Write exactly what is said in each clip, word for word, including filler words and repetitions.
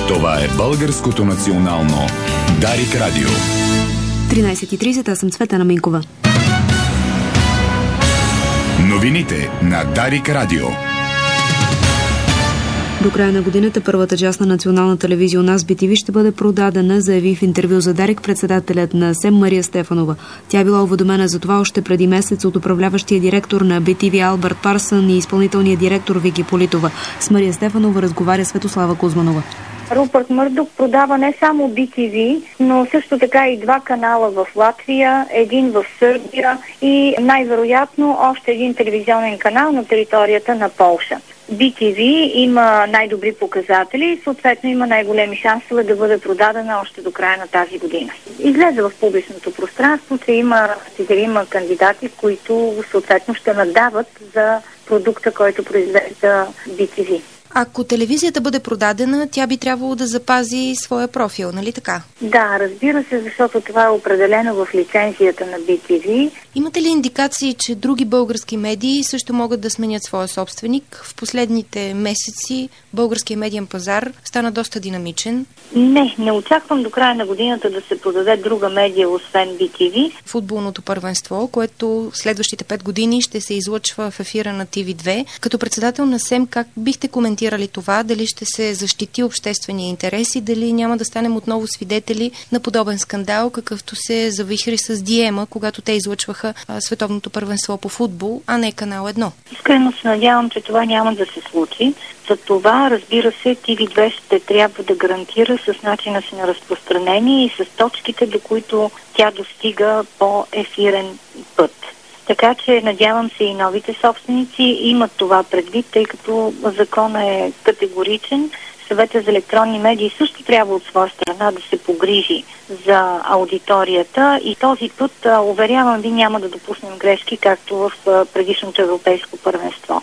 Това е Българското национално Дарик Радио. тринайсет и трийсет, аз съм Цветана Минкова. Новините на Дарик Радио. До края на годината първата част на национална телевизия у нас би ти ви ще бъде продадена, заяви в интервю за Дарик председателят на СЕМ Мария Стефанова. Тя била уведомена за това още преди месец от управляващия директор на би ти ви Албърт Парсън и изпълнителния директор Вики Политова. С Мария Стефанова разговаря Светослава Кузманова. Рупърт Мърдок продава не само би ти ви, но също така и два канала в Латвия, един в Сърбия и най-вероятно още един телевизионен канал на територията на Полша. би ти ви има най-добри показатели и съответно има най-големи шансове да бъде продадена още до края на тази година. Излезе в публичното пространство, че има четирима кандидати, които съответно ще надават за продукта, който произвежда би ти ви. Ако телевизията бъде продадена, тя би трябвало да запази своя профил, нали така? Да, разбира се, защото това е определено в лицензията на би ти ви. Имате ли индикации, че други български медии също могат да сменят своя собственик? В последните месеци българския медиен пазар стана доста динамичен. Не, не очаквам до края на годината да се продаде друга медия, освен би ти ви. Футболното първенство, което следващите пет години ще се излъчва в ефира на Ти Ви две. Като председател на СЕМ, как бихте коментирали това? Дали ще се защити обществения интерес и дали няма да станем отново свидетели на подобен скандал, какъвто се завихри с Диема, когато те излъчваха а, световното първенство по футбол, а не Канал едно? Искрено се надявам, че това няма да се случи. За това, разбира се, Ти Ви две ще трябва да гарантира с начина си на разпространение и с точките, до които тя достига по ефирен път. Така че надявам се и новите собственици имат това предвид, тъй като законът е категоричен. Съветът за електронни медии също трябва от своя страна да се погрижи за аудиторията и този път, уверявам ви, няма да допуснем грешки, както в предишното европейско първенство.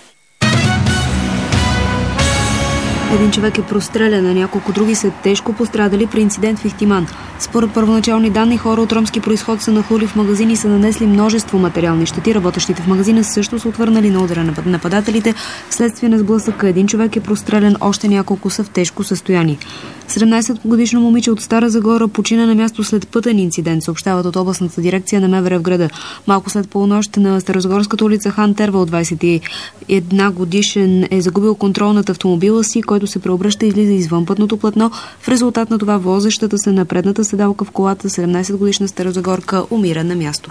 Един човек е прострелян, а няколко други са тежко пострадали при инцидент в Ихтиман. Според първоначални данни, хора от ромски произход са нахлули в магазини и са нанесли множество материални щети. Работещите в магазина също са отвърнали на удара на нападателите. Вследствие на сблъсъка един човек е прострелян, още няколко са в тежко състояние. седемнайсетгодишно момиче от Стара Загора почина на място след пътен инцидент, съобщават от областната дирекция на МВР в града. Малко след полунощ на Старозагорската улица Хан Тервал, двайсет и една годишен е загубил контрол над автомобила си, който се преобръща и излиза извън пътното платно. В резултат на това возещата се на предната седалка в колата седемнайсетгодишна старозагорка умира на място.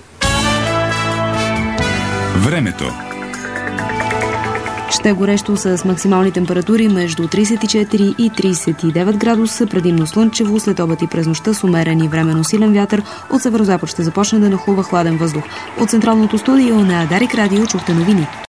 Времето. Ще горещо с максимални температури между трийсет и четири и трийсет и девет градуса, предимно слънчево, след обед и през нощта с умерен и временно силен вятър. От северозапад ще започне да нахлува хладен въздух. От централното студио на Дарик Радио чухте новини.